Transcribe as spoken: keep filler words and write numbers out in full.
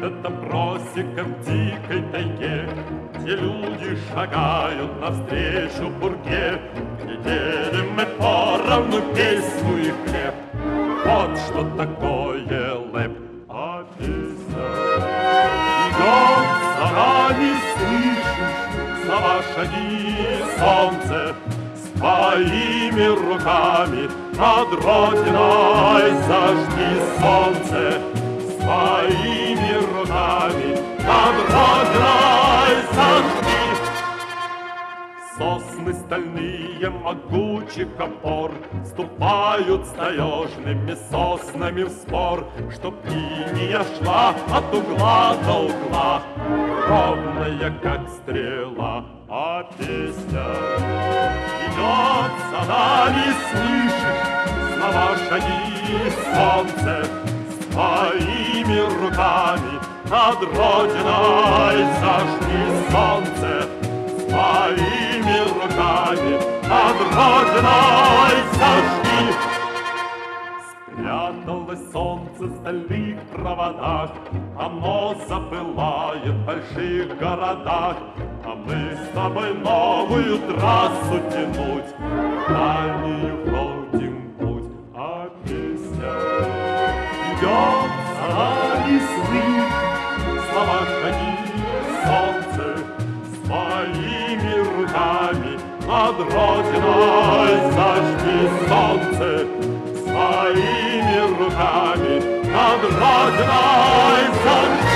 Это просека в дикой тайге, где люди шагают навстречу бурге, где делим мы поровну песню и хлеб. Вот что такое лэп. А песня идет за нами, слышишь слова, шаги, солнце своими руками над родиной зажги солнце. Своими руками над родиной зажги. Сосны стальные могучих опор вступают с таежными соснами в спор, чтоб линия шла от угла до угла, ровная, как стрела. А песня идет за нами, слышишь слова, шаги, солнце своими руками над родиной зажги солнце. Своими руками над родиной зажги. Спряталось солнце в стальных проводах, оно запылает в больших городах, а мы с тобой новую трассу тянуть, дальнюю ходим путь. А песня идет за нами, слышь слова, шаги, солнце своими руками над родиной зажги солнце. Своими руками над родиной зажги.